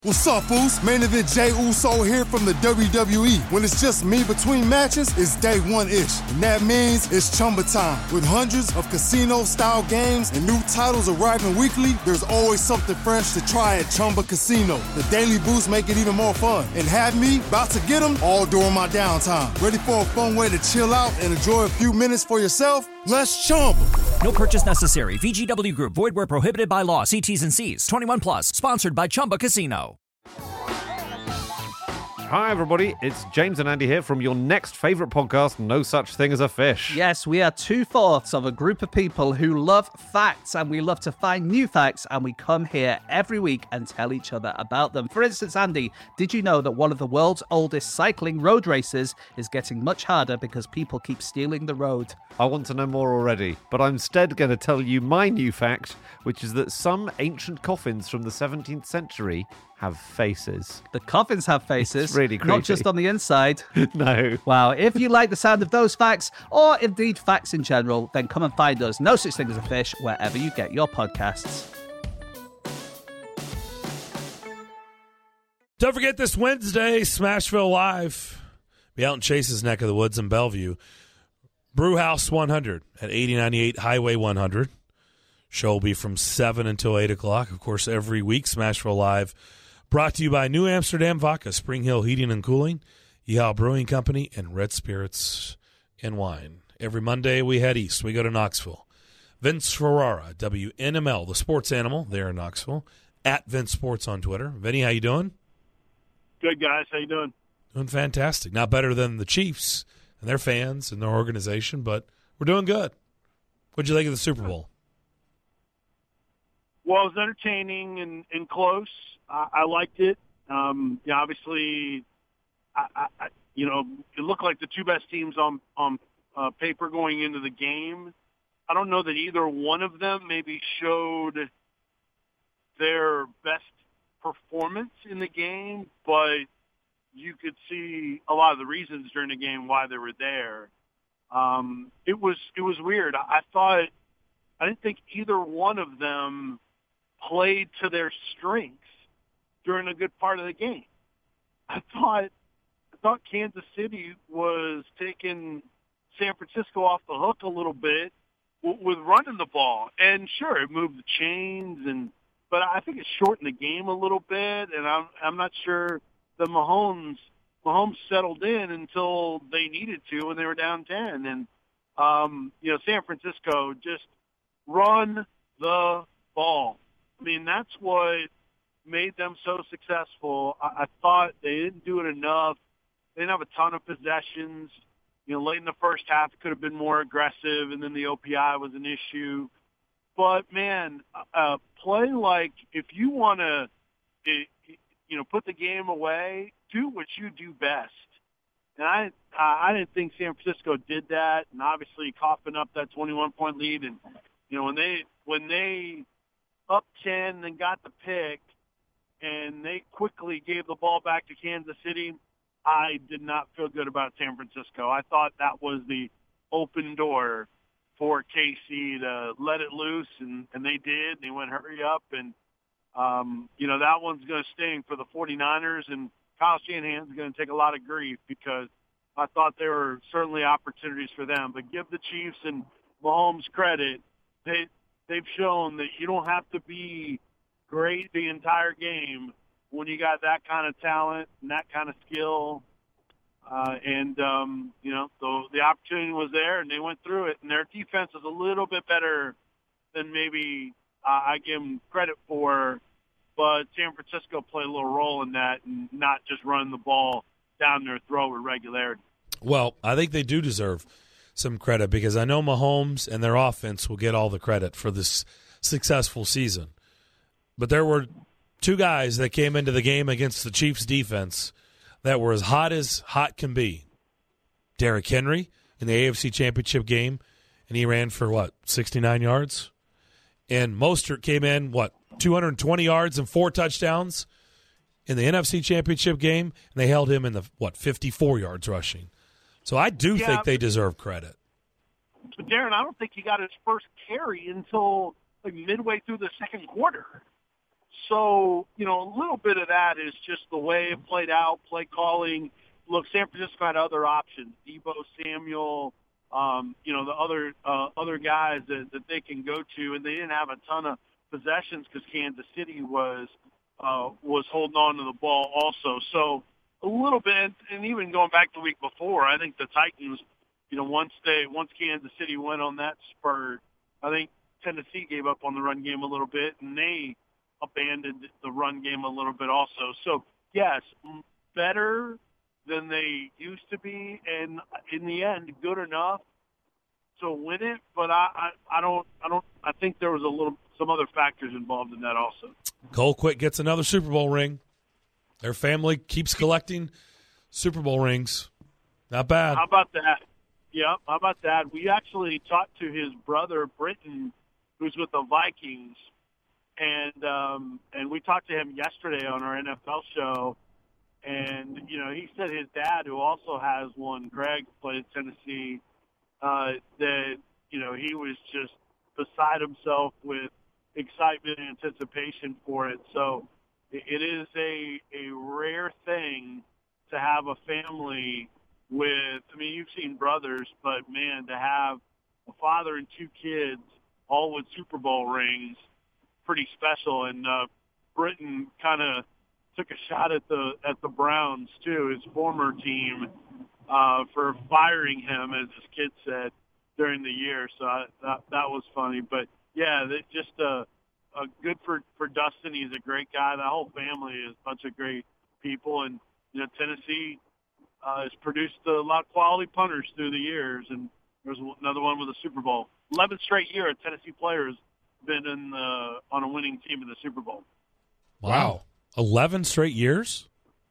What's up, Foos? Main event Jey Uso here from the WWE. When it's just me between matches, it's day one-ish. And that means it's Chumba time. With hundreds of casino-style games and new titles arriving weekly, there's always something fresh to try at Chumba Casino. The daily boosts make it even more fun. And have me about to get them all during my downtime. Ready for a fun way to chill out and enjoy a few minutes for yourself? Let's Chumba. No purchase necessary. VGW Group. Void where prohibited by law. See T's and C's. 21 plus. Sponsored by Chumba Casino. Hi, everybody. It's James and Andy here from your next favourite podcast, No Such Thing as a Fish. Yes, we are 2/4 of a group of people who love facts, and we love to find new facts, and we come here every week and tell each other about them. For instance, Andy, did you know that one of the world's oldest cycling road races is getting much harder because people keep stealing the road? I want to know more already, but I'm instead going to tell you my new fact, which is that some ancient coffins from the 17th century have faces. The coffins have faces. It's really creepy. Not just on the inside. No. Wow. If you like the sound of those facts, or indeed facts in general, then come and find us, No Such Thing as a Fish, wherever you get your podcasts. Don't forget this Wednesday, Smashville Live. Be out in Chase's neck of the woods in Bellevue. Brewhouse 100 at 8098 Highway 100. Show will be from 7 until 8 o'clock. Of course, every week, Smashville Live. Brought to you by New Amsterdam Vodka, Spring Hill Heating and Cooling, Yeehaw Brewing Company, and Red Spirits and Wine. Every Monday, we head east. We go to Knoxville. Vince Ferrara, WNML, the sports animal there in Knoxville, at Vince Sports on Twitter. Vinny, how you doing? Good, guys. How you doing? Doing fantastic. Not better than the Chiefs and their fans and their organization, but we're doing good. What'd you think of the Super Bowl? Well, it was entertaining and close. I liked it. Obviously, it looked like the two best teams on paper going into the game. I don't know that either one of them maybe showed their best performance in the game, but you could see a lot of the reasons during the game why they were there. It was weird. I didn't think either one of them played to their strengths during a good part of the game. I thought Kansas City was taking San Francisco off the hook a little bit with running the ball. And sure, it moved the chains, but I think it shortened the game a little bit. And I'm not sure that Mahomes settled in until they needed to when they were down 10. And San Francisco just run the ball. I mean, that's what made them so successful. I thought they didn't do it enough. They didn't have a ton of possessions. Late in the first half, it could have been more aggressive, and then the OPI was an issue. But, man, play like if you want to, put the game away, do what you do best. And I didn't think San Francisco did that, and obviously coughing up that 21-point lead. And, when they up 10 and got the pick, and they quickly gave the ball back to Kansas City, I did not feel good about San Francisco. I thought that was the open door for KC to let it loose, and they did. They went hurry up, and, that one's going to sting for the 49ers, and Kyle Shanahan's going to take a lot of grief because I thought there were certainly opportunities for them. But give the Chiefs and Mahomes credit. They've shown that you don't have to be great the entire game when you got that kind of talent and that kind of skill. So the opportunity was there, and they went through it. And their defense is a little bit better than maybe I give them credit for. But San Francisco played a little role in that and not just running the ball down their throat with regularity. Well, I think they do deserve some credit because I know Mahomes and their offense will get all the credit for this successful season. But there were two guys that came into the game against the Chiefs defense that were as hot can be. Derrick Henry in the AFC Championship game, and he ran for, 69 yards? And Mostert came in, 220 yards and 4 touchdowns in the NFC Championship game, and they held him in the, 54 yards rushing. So I do think they deserve credit. But, Darren, I don't think he got his first carry until midway through the second quarter. So, a little bit of that is just the way it played out, play calling. Look, San Francisco had other options. Debo Samuel, the other guys that they can go to, and they didn't have a ton of possessions because Kansas City was holding on to the ball also. So a little bit, and even going back the week before, I think the Titans, once Kansas City went on that spurt, I think Tennessee gave up on the run game a little bit, and they abandoned the run game a little bit also. So yes, better than they used to be, and in the end, good enough to win it. But I think there was some other factors involved in that also. Colquitt gets another Super Bowl ring. Their family keeps collecting Super Bowl rings. Not bad. How about that? Yeah, how about that? We actually talked to his brother, Britton, who's with the Vikings, and we talked to him yesterday on our NFL show. And, he said his dad, who also has one, Greg, played at Tennessee, that, he was just beside himself with excitement and anticipation for it. So it is a rare thing to have a family with, you've seen brothers, but, man, to have a father and two kids all with Super Bowl rings, pretty special. And Britton kind of took a shot at the Browns too, his former team, for firing him, as his kid said during the year. So that was funny. But yeah, just a good for Dustin. He's a great guy. The whole family is a bunch of great people, and Tennessee has produced a lot of quality punters through the years. And there's another one with a Super Bowl. 11th straight year a Tennessee player has been on a winning team in the Super Bowl. Wow. 11 straight years?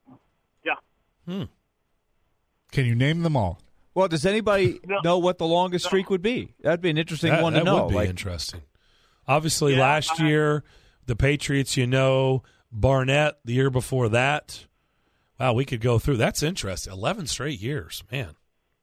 Yeah. Can you name them all? Well, does anybody know what the longest streak would be? That'd be an interesting one to know. That would be interesting. Obviously, last year, the Patriots, Barnett the year before that. Wow, we could go through. That's interesting. 11 straight years, man.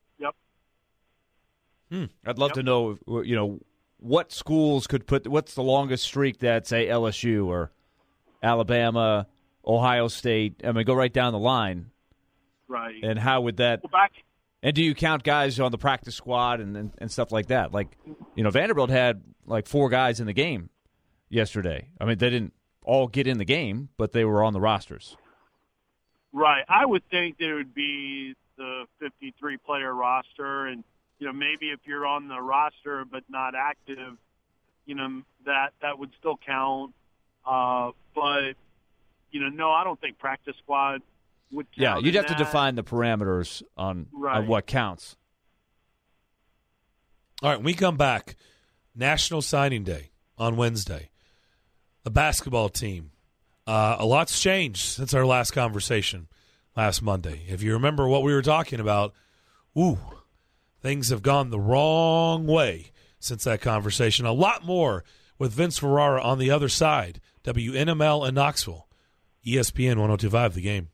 Yep. I'd love to know, what schools could what's the longest streak that, say, LSU or Alabama, Ohio State, go right down the line. Right. And how would that and do you count guys on the practice squad and stuff like that? Like, Vanderbilt had like 4 guys in the game yesterday. They didn't all get in the game, but they were on the rosters. Right. I would think there would be the 53-player roster, and maybe if you're on the roster but not active, that would still count. But, no, I don't think practice squad would count. Yeah, you'd have to define the parameters on what counts. All right, when we come back, National Signing Day on Wednesday. The basketball team. A lot's changed since our last conversation last Monday. If you remember what we were talking about, things have gone the wrong way since that conversation. A lot more with Vince Ferrara on the other side. WNML in Knoxville. ESPN 102.5 The Game.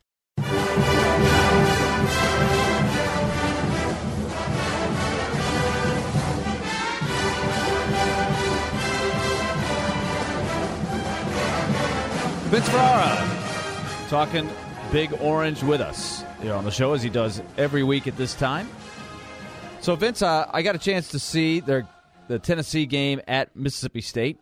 Vince Ferrara talking Big Orange with us here on the show, as he does every week at this time. So, Vince, I got a chance to see the Tennessee game at Mississippi State.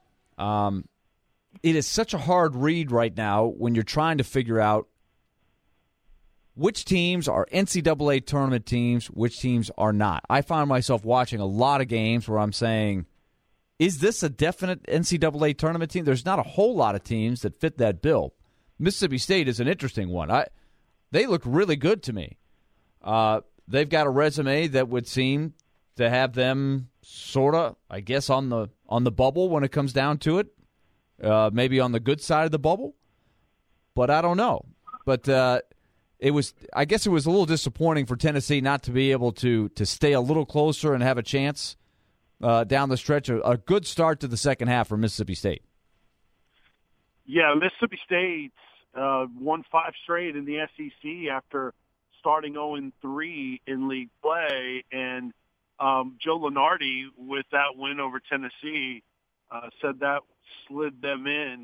It is such a hard read right now when you're trying to figure out which teams are NCAA tournament teams, which teams are not. I find myself watching a lot of games where I'm saying, is this a definite NCAA tournament team? There's not a whole lot of teams that fit that bill. Mississippi State is an interesting one. They look really good to me. They've got a resume that would seem to have them sort of, I guess, on the bubble when it comes down to it. Maybe on the good side of the bubble, but I don't know. But I guess it was a little disappointing for Tennessee not to be able to stay a little closer and have a chance down the stretch. A good start to the second half for Mississippi State. Yeah, Mississippi State won 5 straight in the SEC after starting 0-3 in league play, and Joe Lunardi, with that win over Tennessee, said that slid them in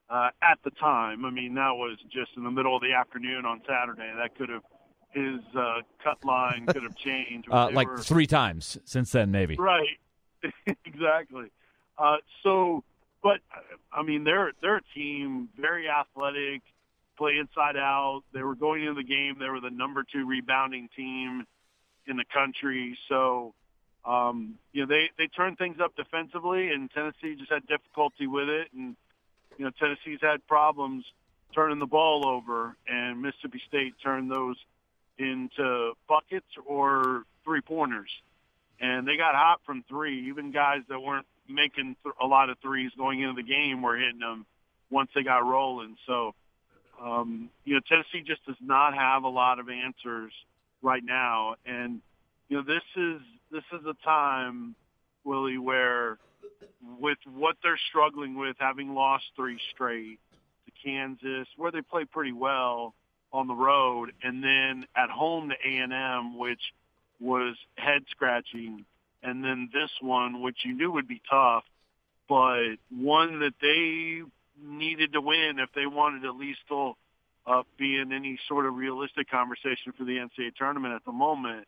at the time. I mean, that was just in the middle of the afternoon on Saturday. That could have his cut line could have changed. Like 3 times since then, maybe. Right. Exactly. But I mean, they're a team, very athletic, play inside out. They were going into the game. They were the number 2 rebounding team in the country. So, they turned things up defensively, and Tennessee just had difficulty with it. And, Tennessee's had problems turning the ball over, and Mississippi State turned those into buckets or 3-pointers. And they got hot from 3. Even guys that weren't making a lot of threes going into the game were hitting them once they got rolling. So, Tennessee just does not have a lot of answers right now. And, this is a time, Willie, where with what they're struggling with, having lost 3 straight to Kansas, where they play pretty well on the road, and then at home to A&M, which was head-scratching, and then this one, which you knew would be tough, but one that they needed to win if they wanted to at least still be in any sort of realistic conversation for the NCAA tournament at the moment.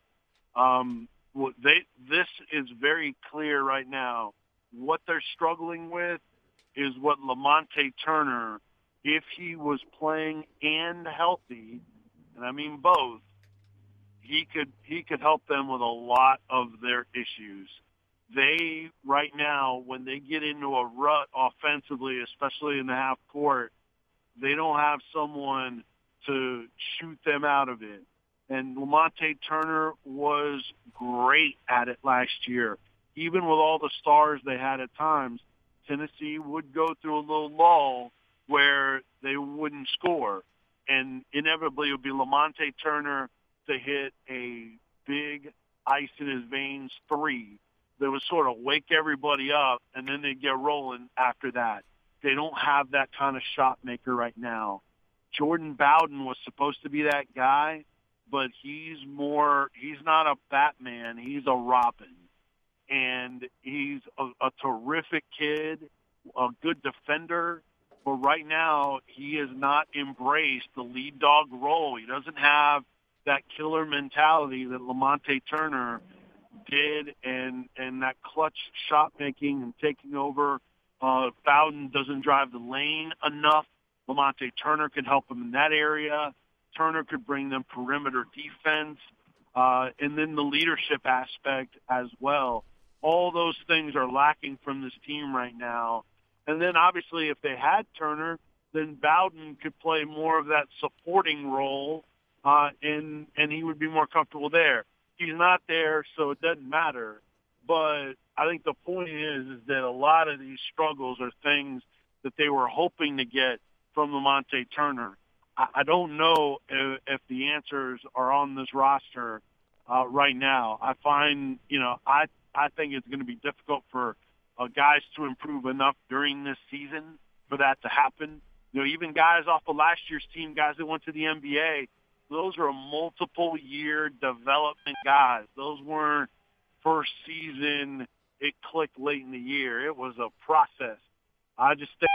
This is very clear right now. What they're struggling with is what Lamonte Turner, if he was playing and healthy, and I mean both, he could help them with a lot of their issues. They, right now, when they get into a rut offensively, especially in the half court, they don't have someone to shoot them out of it. And Lamonte Turner was great at it last year. Even with all the stars they had at times, Tennessee would go through a little lull where they wouldn't score. And inevitably it would be Lamonte Turner to hit a big ice in his veins 3 that would sort of wake everybody up, and then they'd get rolling after that. They don't have that kind of shot maker right now. Jordan Bowden was supposed to be that guy, but he's not a Batman, he's a Robin. And he's a terrific kid, a good defender, but right now he has not embraced the lead dog role. He doesn't have that killer mentality that Lamonte Turner did, and that clutch shot making and taking over. Bowden doesn't drive the lane enough. Lamonte Turner can help him in that area. Turner could bring them perimeter defense, and then the leadership aspect as well. All those things are lacking from this team right now. And then obviously if they had Turner, then Bowden could play more of that supporting role, and he would be more comfortable there. He's not there, so it doesn't matter. But I think the point is that a lot of these struggles are things that they were hoping to get from Lamonte Turner. I don't know if the answers are on this roster right now. I find, I think it's going to be difficult for guys to improve enough during this season for that to happen. Even guys off of last year's team, guys that went to the NBA, those are multiple-year development guys. Those weren't first season, it clicked late in the year. It was a process. I just think.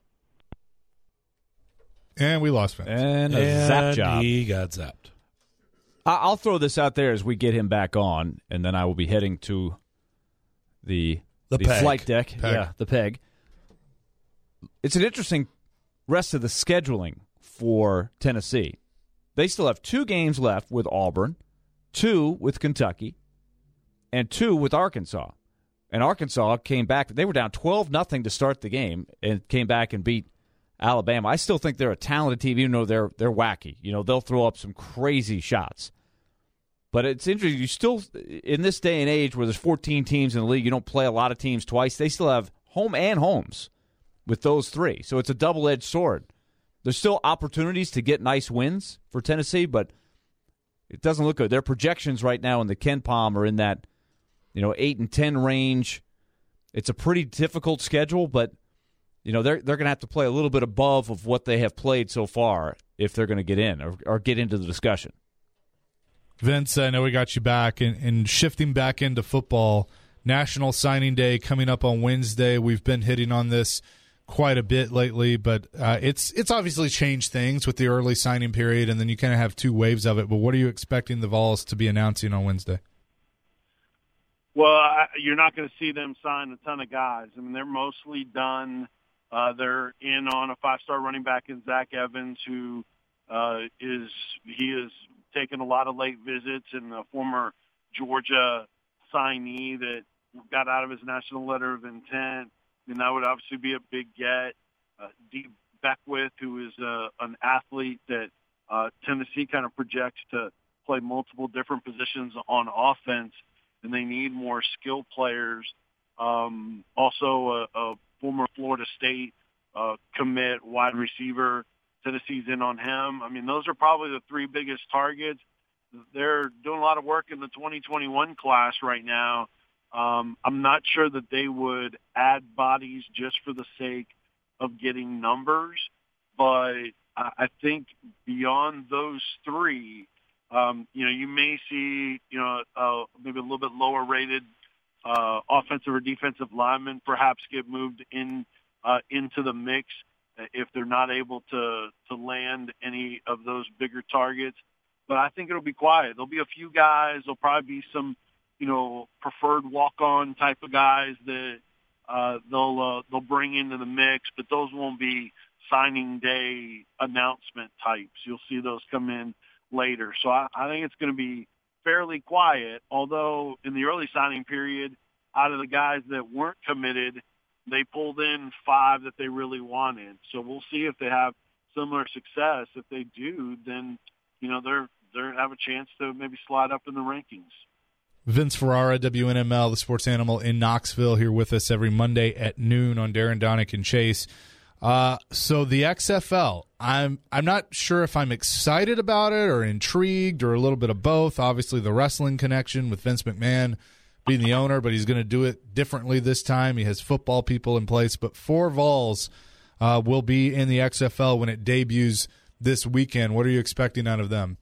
And we lost Vince. And a zap job. He got zapped. I'll throw this out there as we get him back on, and then I will be heading to the flight deck. Yeah, the peg. It's an interesting rest of the scheduling for Tennessee. They still have 2 games left with Auburn, 2 with Kentucky, and 2 with Arkansas. And Arkansas came back. They were down 12-0 to start the game and came back and beat Alabama. I still think they're a talented team, even though they're wacky. They'll throw up some crazy shots. But it's interesting. You still, in this day and age where there's 14 teams in the league, you don't play a lot of teams twice. They still have home and homes with those 3. So it's a double-edged sword. There's still opportunities to get nice wins for Tennessee, but it doesn't look good. Their projections right now in the KenPom are in that 8-10 range. It's a pretty difficult schedule, but they're going to have to play a little bit above of what they have played so far if they're going to get in or get into the discussion. Vince, I know we got you back, and shifting back into football, National Signing Day coming up on Wednesday. We've been hitting on this quite a bit lately, but it's obviously changed things with the early signing period, and then you kind of have two waves of it. But what are you expecting the Vols to be announcing on Wednesday? Well, you're not going to see them sign a ton of guys. I mean, they're mostly done. They're in on a 5-star running back in Zach Evans, who is taken a lot of late visits, and a former Georgia signee that got out of his national letter of intent. And that would obviously be a big get. Dee Beckwith, who is an athlete that Tennessee kind of projects to play multiple different positions on offense, and they need more skilled players. Also, a former Florida State commit wide receiver. Tennessee's in on him. I mean, those are probably the three biggest targets. They're doing a lot of work in the 2021 class right now. I'm not sure that they would add bodies just for the sake of getting numbers, but I think beyond those three, you may see, maybe a little bit lower rated offensive or defensive linemen perhaps get moved into the mix if they're not able to land any of those bigger targets. But I think it'll be quiet. There'll be a few guys. There'll probably be some, preferred walk-on type of guys that they'll bring into the mix, but those won't be signing day announcement types. You'll see those come in later. So I think it's going to be fairly quiet, although in the early signing period, out of the guys that weren't committed, they pulled in 5 that they really wanted. So we'll see if they have similar success. If they do, then, they have a chance to maybe slide up in the rankings. Vince Ferrara, WNML, the sports animal in Knoxville, here with us every Monday at noon on Darren, Donick, and Chase. So the XFL, I'm not sure if I'm excited about it or intrigued or a little bit of both. Obviously, the wrestling connection with Vince McMahon being the owner, but he's going to do it differently this time. He has football people in place, but 4 Vols will be in the XFL when it debuts this weekend. What are you expecting out of them?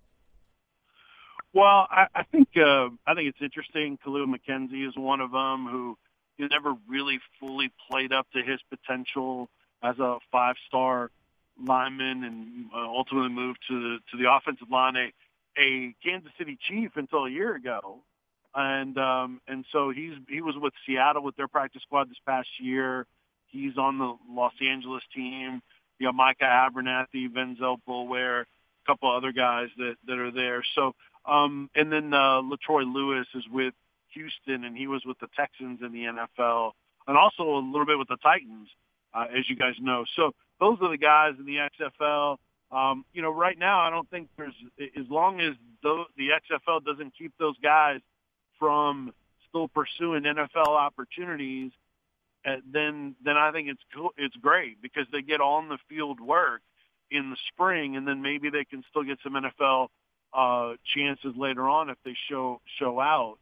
Well, I think it's interesting. Kalu McKenzie is one of them who never really fully played up to his potential as a 5-star lineman, and ultimately moved to the offensive line, a Kansas City Chief until a year ago, and so he was with Seattle with their practice squad this past year. He's on the Los Angeles team. You got Micah Abernathy, Venzel Bulware, a couple other guys that are there. So. And then LaTroy Lewis is with Houston, and he was with the Texans in the NFL, and also a little bit with the Titans, as you guys know. So those are the guys in the XFL. Right now I don't think there's, as long as the XFL doesn't keep those guys from still pursuing NFL opportunities, then I think it's cool. It's great because they get on the field work in the spring, and then maybe they can still get some NFL chances later on if they show out.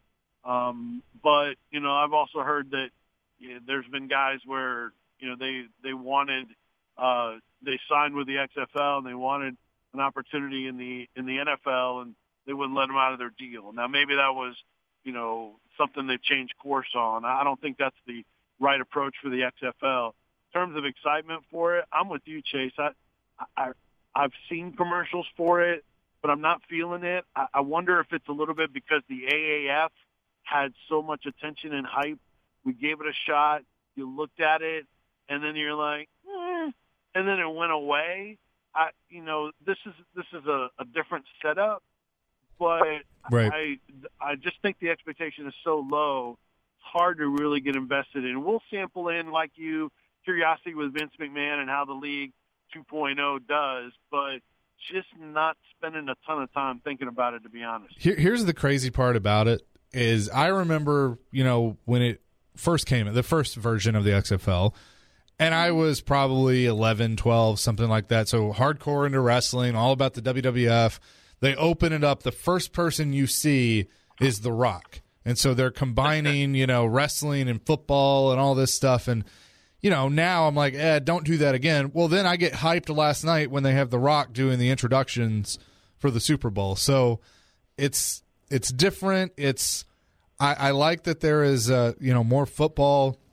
But I've also heard that there's been guys where they wanted they signed with the XFL and they wanted an opportunity in the NFL, and they wouldn't let them out of their deal. Now maybe that was something they've changed course on. I don't think that's the right approach for the XFL. In terms of excitement for it, I'm with you, Chase. I've seen commercials for it, but I'm not feeling it. I wonder if it's a little bit because the AAF had so much attention and hype. We gave it a shot. You looked at it, and then you're like, and then it went away. This is a different setup, but right. I just think the expectation is so low. It's hard to really get invested in. We'll sample in, like you, curiosity with Vince McMahon and how the league 2.0 does, but just not spending a ton of time thinking about it, to be honest. Here's the crazy part about it is I remember, when it first came, the first version of the XFL, and I was probably 11, 12, something like that. So hardcore into wrestling, all about the WWF. They open it up. The first person you see is The Rock. And so they're combining, wrestling and football and all this stuff. And now I'm like, don't do that again. Well, then I get hyped last night when they have The Rock doing the introductions for the Super Bowl. So it's different. I like that there is, more football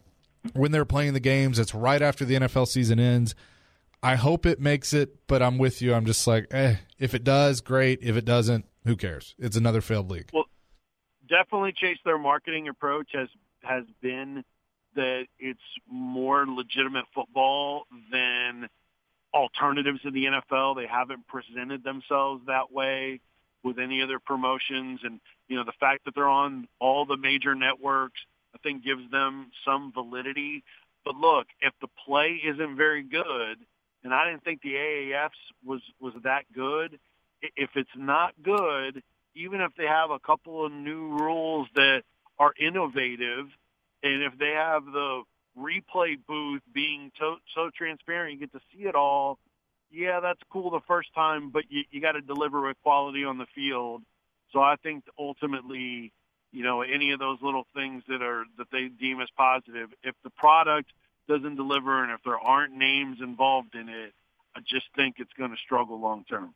when they're playing the games. It's right after the NFL season ends. I hope it makes it, but I'm with you. I'm just like, if it does, great. If it doesn't, who cares? It's another failed league. Well, definitely, Chase, their marketing approach has been that it's more legitimate football than alternatives to the NFL. They haven't presented themselves that way with any other promotions. And, the fact that they're on all the major networks, I think gives them some validity. But look, if the play isn't very good, and I didn't think the AAF's was that good, if it's not good, even if they have a couple of new rules that are innovative, and if they have the replay booth being so transparent, you get to see it all, yeah, that's cool the first time, but you got to deliver with quality on the field. So I think ultimately, any of those little things that they deem as positive, if the product doesn't deliver and if there aren't names involved in it, I just think it's going to struggle long term.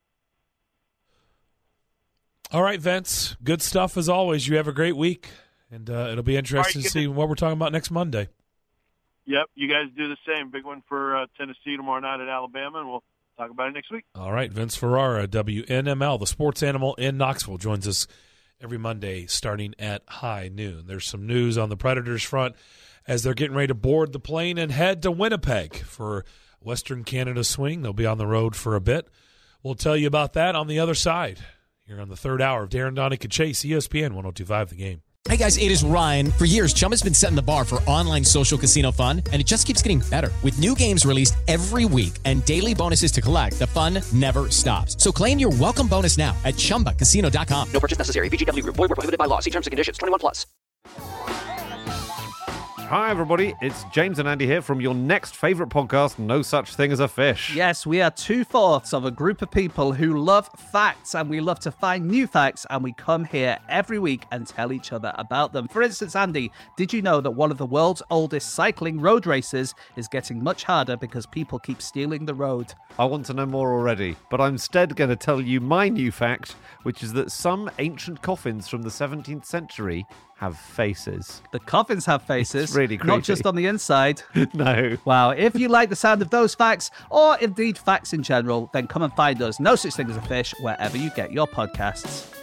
All right, Vince. Good stuff as always. You have a great week, and it'll be interesting to see what we're talking about next Monday. Yep, you guys do the same. Big one for Tennessee tomorrow night at Alabama, and we'll talk about it next week. All right, Vince Ferrara, WNML, the sports animal in Knoxville, joins us every Monday starting at high noon. There's some news on the Predators front as they're getting ready to board the plane and head to Winnipeg for Western Canada Swing. They'll be on the road for a bit. We'll tell you about that on the other side. Here on the third hour of Darren Donica Chase, ESPN 102.5 The Game. Hey guys, it is Ryan. For years, Chumba's been setting the bar for online social casino fun, and it just keeps getting better. With new games released every week and daily bonuses to collect, the fun never stops. So claim your welcome bonus now at ChumbaCasino.com. No purchase necessary. VGW Group. Void where prohibited by law. See terms and conditions. 21+. Hi, everybody. It's James and Andy here from your next favourite podcast, No Such Thing as a Fish. Yes, we are 2/4 of a group of people who love facts, and we love to find new facts, and we come here every week and tell each other about them. For instance, Andy, did you know that one of the world's oldest cycling road races is getting much harder because people keep stealing the road? I want to know more already, but I'm instead going to tell you my new fact, which is that some ancient coffins from the 17th century have faces. The coffins have faces. It's really creepy. Not just on the inside. No. Wow. If you like the sound of those facts, or indeed facts in general, then come and find us, No Such Thing as a Fish, wherever you get your podcasts.